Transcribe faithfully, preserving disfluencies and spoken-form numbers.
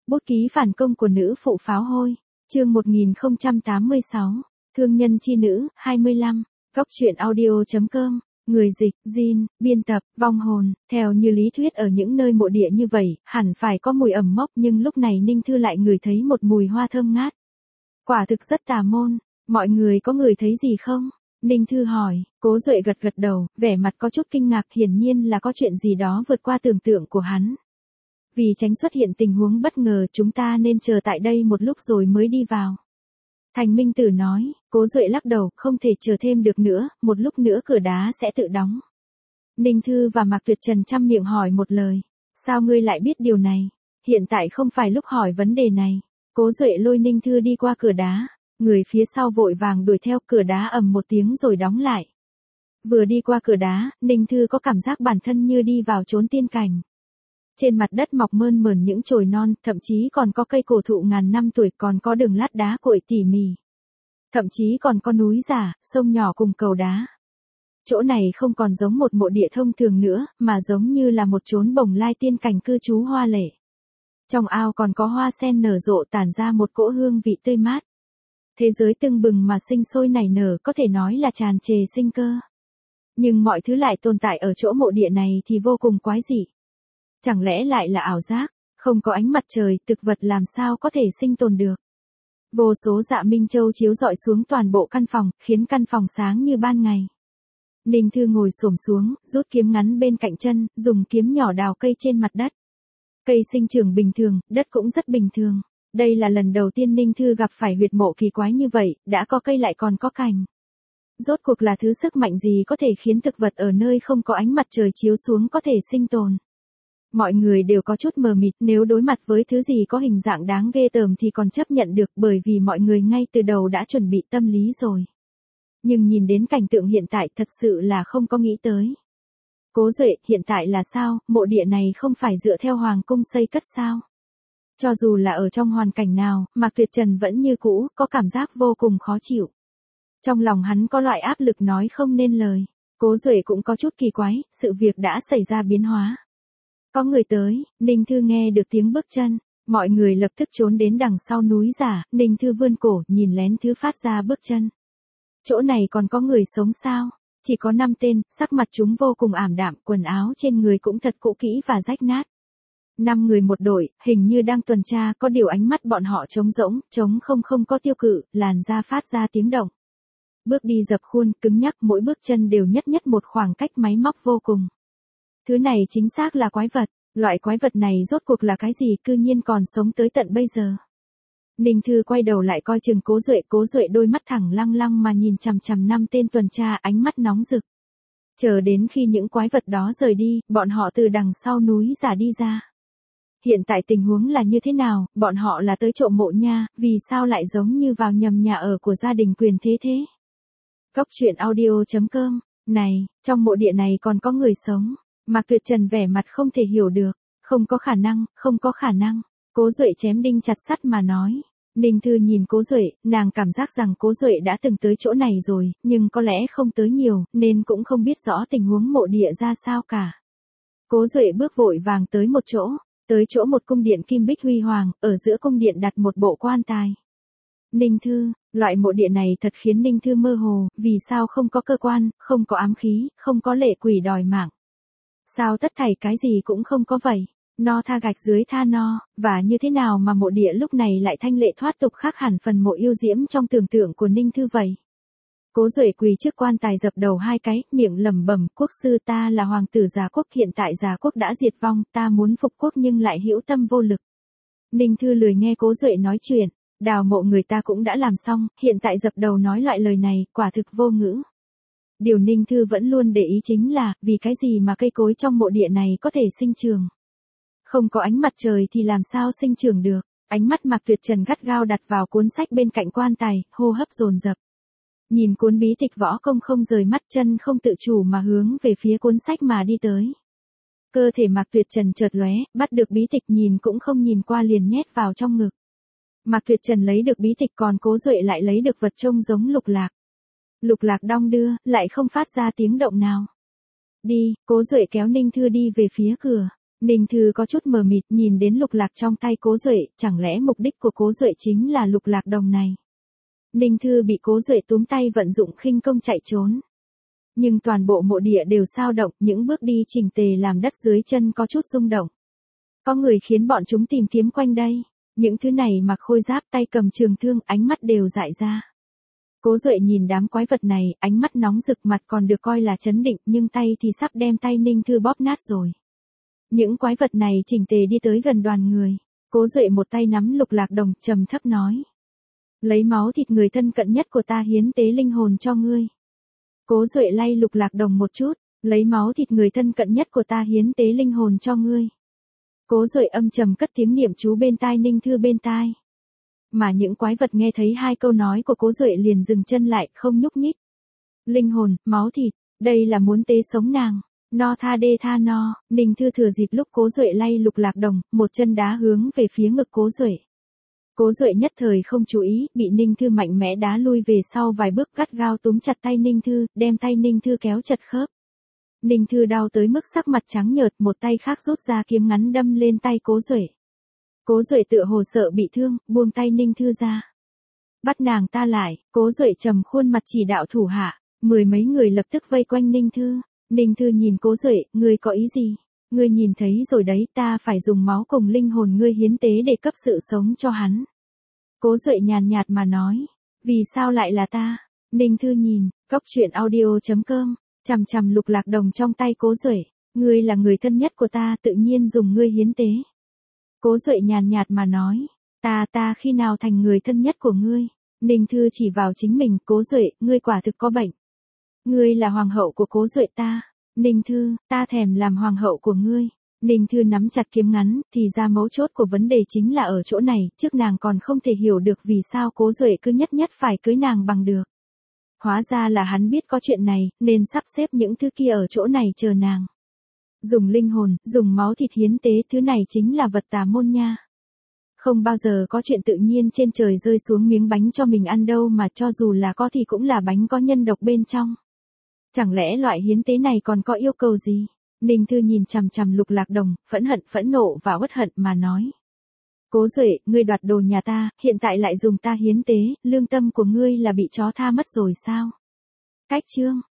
Bút ký phản công của nữ phụ pháo hôi. Chương một nghìn không trăm tám mươi sáu. Thương nhân chi nữ, hai mươi lăm. Góc truyện audio chấm com. Người dịch, Jin, biên tập, vong hồn. Theo như lý thuyết ở những nơi mộ địa như vậy, hẳn phải có mùi ẩm mốc, nhưng lúc này Ninh Thư lại ngửi thấy một mùi hoa thơm ngát. Quả thực rất tà môn. Mọi người có ngửi thấy gì không? Ninh Thư hỏi. Cố Duệ gật gật đầu, vẻ mặt có chút kinh ngạc, hiển nhiên là có chuyện gì đó vượt qua tưởng tượng của hắn. Vì tránh xuất hiện tình huống bất ngờ, chúng ta nên chờ tại đây một lúc rồi mới đi vào. Thành Minh Tử nói. Cố Duệ lắc đầu, không thể chờ thêm được nữa, một lúc nữa cửa đá sẽ tự đóng. Ninh Thư và Mạc Tuyệt Trần chăm miệng hỏi một lời. Sao ngươi lại biết điều này? Hiện tại không phải lúc hỏi vấn đề này. Cố Duệ lôi Ninh Thư đi qua cửa đá. Người phía sau vội vàng đuổi theo, cửa đá ầm một tiếng rồi đóng lại. Vừa đi qua cửa đá, Ninh Thư có cảm giác bản thân như đi vào chốn tiên cảnh. Trên mặt đất mọc mơn mởn những chồi non, thậm chí còn có cây cổ thụ ngàn năm tuổi, còn có đường lát đá cuội tỉ mỉ. Thậm chí còn có núi giả, sông nhỏ cùng cầu đá. Chỗ này không còn giống một mộ địa thông thường nữa, mà giống như là một chốn bồng lai tiên cảnh cư trú hoa lệ. Trong ao còn có hoa sen nở rộ tản ra một cỗ hương vị tươi mát. Thế giới tưng bừng mà sinh sôi nảy nở, có thể nói là tràn trề sinh cơ. Nhưng mọi thứ lại tồn tại ở chỗ mộ địa này thì vô cùng quái dị. Chẳng lẽ lại là ảo giác? Không có ánh mặt trời, thực vật làm sao có thể sinh tồn được? Vô số dạ minh châu chiếu rọi xuống toàn bộ căn phòng, khiến căn phòng sáng như ban ngày. Ninh Thư ngồi xổm xuống, rút kiếm ngắn bên cạnh chân, dùng kiếm nhỏ đào cây trên mặt đất. Cây sinh trưởng bình thường, đất cũng rất bình thường. Đây là lần đầu tiên Ninh Thư gặp phải huyệt mộ kỳ quái như vậy, đã có cây lại còn có cành. Rốt cuộc là thứ sức mạnh gì có thể khiến thực vật ở nơi không có ánh mặt trời chiếu xuống có thể sinh tồn? Mọi người đều có chút mờ mịt, nếu đối mặt với thứ gì có hình dạng đáng ghê tởm thì còn chấp nhận được, bởi vì mọi người ngay từ đầu đã chuẩn bị tâm lý rồi. Nhưng nhìn đến cảnh tượng hiện tại thật sự là không có nghĩ tới. Cố Duệ, hiện tại là sao, mộ địa này không phải dựa theo hoàng cung xây cất sao? Cho dù là ở trong hoàn cảnh nào, Mạc Tuyệt Trần vẫn như cũ, có cảm giác vô cùng khó chịu. Trong lòng hắn có loại áp lực nói không nên lời. Cố Duệ cũng có chút kỳ quái, sự việc đã xảy ra biến hóa. Có người tới, Ninh Thư nghe được tiếng bước chân, mọi người lập tức trốn đến đằng sau núi giả, Ninh Thư vươn cổ, nhìn lén thứ phát ra bước chân. Chỗ này còn có người sống sao? Chỉ có năm tên, sắc mặt chúng vô cùng ảm đạm, quần áo trên người cũng thật cũ kỹ và rách nát. Năm người một đội, hình như đang tuần tra, có điều ánh mắt bọn họ trống rỗng, trống không không có tiêu cự, làn da phát ra tiếng động. Bước đi dập khuôn, cứng nhắc, mỗi bước chân đều nhất nhất một khoảng cách máy móc vô cùng. Thứ này chính xác là quái vật, loại quái vật này rốt cuộc là cái gì cư nhiên còn sống tới tận bây giờ. Ninh Thư quay đầu lại coi chừng Cố Duệ, Cố Duệ đôi mắt thẳng lăng lăng mà nhìn chằm chằm năm tên tuần tra, ánh mắt nóng rực. Chờ đến khi những quái vật đó rời đi, bọn họ từ đằng sau núi giả đi ra. Hiện tại tình huống là như thế nào, bọn họ là tới trộm mộ nha, vì sao lại giống như vào nhầm nhà ở của gia đình quyền thế thế? Góc truyện audio chấm com. Này, trong mộ địa này còn có người sống. Mạc Tuyệt Trần vẻ mặt không thể hiểu được. Không có khả năng, không có khả năng. Cố Duệ chém đinh chặt sắt mà nói. Ninh Thư nhìn Cố Duệ, nàng cảm giác rằng Cố Duệ đã từng tới chỗ này rồi, nhưng có lẽ không tới nhiều, nên cũng không biết rõ tình huống mộ địa ra sao cả. Cố Duệ bước vội vàng tới một chỗ, tới chỗ một cung điện kim bích huy hoàng, ở giữa cung điện đặt một bộ quan tài. Ninh Thư, loại mộ địa này thật khiến Ninh Thư mơ hồ, vì sao không có cơ quan, không có ám khí, không có lệ quỷ đòi mạng. Sao tất thảy cái gì cũng không có vậy, no tha gạch dưới tha no, và như thế nào mà mộ địa lúc này lại thanh lệ thoát tục khác hẳn phần mộ yêu diễm trong tưởng tượng của Ninh Thư vậy. Cố Duệ quỳ trước quan tài dập đầu hai cái, miệng lẩm bẩm, quốc sư ta là hoàng tử Già Quốc, hiện tại Già Quốc đã diệt vong, ta muốn phục quốc nhưng lại hữu tâm vô lực. Ninh Thư lười nghe Cố Duệ nói chuyện, đào mộ người ta cũng đã làm xong, hiện tại dập đầu nói loại lời này, quả thực vô ngữ. Điều Ninh Thư vẫn luôn để ý chính là, vì cái gì mà cây cối trong mộ địa này có thể sinh trưởng. Không có ánh mặt trời thì làm sao sinh trưởng được, ánh mắt Mạc Tuyệt Trần gắt gao đặt vào cuốn sách bên cạnh quan tài, hô hấp dồn dập. Nhìn cuốn bí tịch võ công không rời mắt, chân không tự chủ mà hướng về phía cuốn sách mà đi tới. Cơ thể Mạc Tuyệt Trần chợt lóe, bắt được bí tịch nhìn cũng không nhìn qua liền nhét vào trong ngực. Mạc Tuyệt Trần lấy được bí tịch, còn Cố Duệ lại lấy được vật trông giống lục lạc. Lục lạc đong đưa, lại không phát ra tiếng động nào. Đi, Cố Duệ kéo Ninh Thư đi về phía cửa. Ninh Thư có chút mờ mịt nhìn đến lục lạc trong tay Cố Duệ, chẳng lẽ mục đích của Cố Duệ chính là lục lạc đồng này. Ninh Thư bị Cố Duệ túm tay vận dụng khinh công chạy trốn. Nhưng toàn bộ mộ địa đều sao động, những bước đi chỉnh tề làm đất dưới chân có chút rung động. Có người khiến bọn chúng tìm kiếm quanh đây. Những thứ này mặc khôi giáp, tay cầm trường thương, ánh mắt đều dại ra. Cố Duệ nhìn đám quái vật này, ánh mắt nóng rực, mặt còn được coi là trấn định, nhưng tay thì sắp đem tay Ninh Thư bóp nát rồi. Những quái vật này chỉnh tề đi tới gần đoàn người. Cố Duệ một tay nắm lục lạc đồng, trầm thấp nói. Lấy máu thịt người thân cận nhất của ta hiến tế linh hồn cho ngươi. Cố Duệ lay lục lạc đồng một chút, lấy máu thịt người thân cận nhất của ta hiến tế linh hồn cho ngươi. Cố Duệ âm trầm cất tiếng niệm chú bên tai Ninh Thư bên tai. Mà những quái vật nghe thấy hai câu nói của Cố Duệ liền dừng chân lại, không nhúc nhích. Linh hồn, máu thịt, đây là muốn tế sống nàng. No tha đê tha no, Ninh Thư thừa dịp lúc Cố Duệ lay lục lạc đồng, một chân đá hướng về phía ngực Cố Duệ. Cố Duệ nhất thời không chú ý, bị Ninh Thư mạnh mẽ đá lui về sau vài bước, gắt gao túm chặt tay Ninh Thư, đem tay Ninh Thư kéo chật khớp. Ninh Thư đau tới mức sắc mặt trắng nhợt, một tay khác rút ra kiếm ngắn đâm lên tay Cố Duệ. Cố Duệ tựa hồ sợ bị thương, buông tay Ninh Thư ra. Bắt nàng ta lại, Cố Duệ trầm khuôn mặt chỉ đạo thủ hạ, mười mấy người lập tức vây quanh Ninh Thư. Ninh Thư nhìn Cố Duệ, ngươi có ý gì? Ngươi nhìn thấy rồi đấy, ta phải dùng máu cùng linh hồn ngươi hiến tế để cấp sự sống cho hắn. Cố Duệ nhàn nhạt mà nói, vì sao lại là ta? Ninh Thư nhìn, góc truyện audio chấm com, chằm chằm lục lạc đồng trong tay Cố Duệ, ngươi là người thân nhất của ta, tự nhiên dùng ngươi hiến tế. Cố Duệ nhàn nhạt mà nói, ta ta khi nào thành người thân nhất của ngươi? Ninh Thư chỉ vào chính mình, Cố Duệ, ngươi quả thực có bệnh. Ngươi là hoàng hậu của Cố Duệ ta. Ninh Thư, ta thèm làm hoàng hậu của ngươi. Ninh Thư nắm chặt kiếm ngắn, thì ra mấu chốt của vấn đề chính là ở chỗ này, trước nàng còn không thể hiểu được vì sao Cố Duệ cứ nhất nhất phải cưới nàng bằng được. Hóa ra là hắn biết có chuyện này, nên sắp xếp những thứ kia ở chỗ này chờ nàng. Dùng linh hồn, dùng máu thịt hiến tế, thứ này chính là vật tà môn nha. Không bao giờ có chuyện tự nhiên trên trời rơi xuống miếng bánh cho mình ăn đâu, mà cho dù là có thì cũng là bánh có nhân độc bên trong. Chẳng lẽ loại hiến tế này còn có yêu cầu gì? Ninh Thư nhìn chằm chằm lục lạc đồng, phẫn hận, phẫn nộ và uất hận mà nói. Cố Duệ, ngươi đoạt đồ nhà ta, hiện tại lại dùng ta hiến tế, lương tâm của ngươi là bị chó tha mất rồi sao? Cách chương.